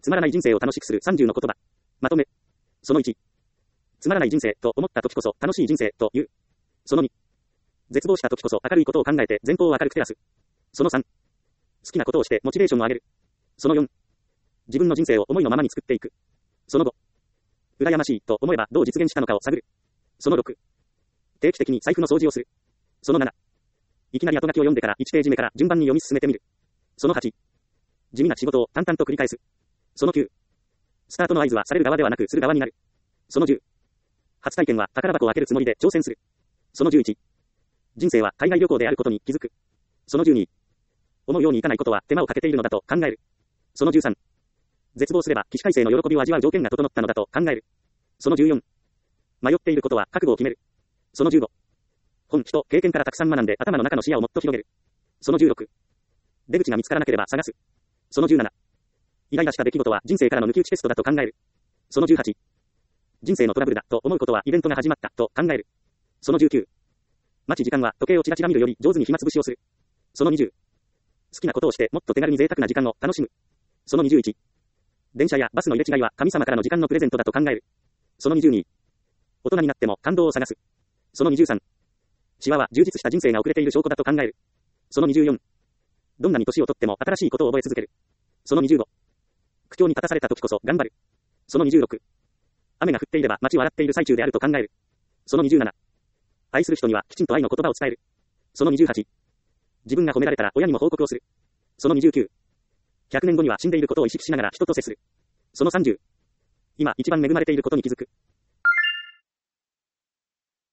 つまらない人生を楽しくする30の言葉。まとめ。その1。つまらない人生と思った時こそ楽しい人生という。その2。絶望した時こそ明るいことを考えて前方を明るく照らす。その3。好きなことをしてモチベーションを上げる。その4。自分の人生を思いのままに作っていく。その5。羨ましいと思えばどう実現したのかを探る。その6。定期的に財布の掃除をする。その7。いきなり後書きを読んでから1ページ目から順番に読み進めてみる。その8。地味な仕事を淡々と繰り返す。その9。スタートの合図はされる側ではなくする側になる。その10。初体験は宝箱を開けるつもりで挑戦する。その11。人生は海外旅行であることに気づく。その12。思うようにいかないことは手間をかけているのだと考える。その13。絶望すれば起死回生の喜びを味わう条件が整ったのだと考える。その14。迷っていることは覚悟を決める。その15。本、人、経験からたくさん学んで頭の中の視野をもっと広げる。その16。出口が見つからなければ探す。その17。イライラした出来事は人生からの抜き打ちテストだと考える。その18。人生のトラブルだと思うことはイベントが始まったと考える。その19。待ち時間は時計をチラチラ見るより上手に暇つぶしをする。その20。好きなことをしてもっと手軽に贅沢な時間を楽しむ。その21。電車やバスの入れ違いは神様からの時間のプレゼントだと考える。その22。大人になっても感動を探す。その23。シワは充実した人生が遅れている証拠だと考える。その24。どんなに年をとっても新しいことを覚え続ける。その25。苦境に立たされた時こそ頑張る。その26。雨が降っていれば街を洗っている最中であると考える。その27。愛する人にはきちんと愛の言葉を伝える。その28。自分が褒められたら親にも報告をする。その29。100年後には死んでいることを意識しながら人と接する。その30。今一番恵まれていることに気づく。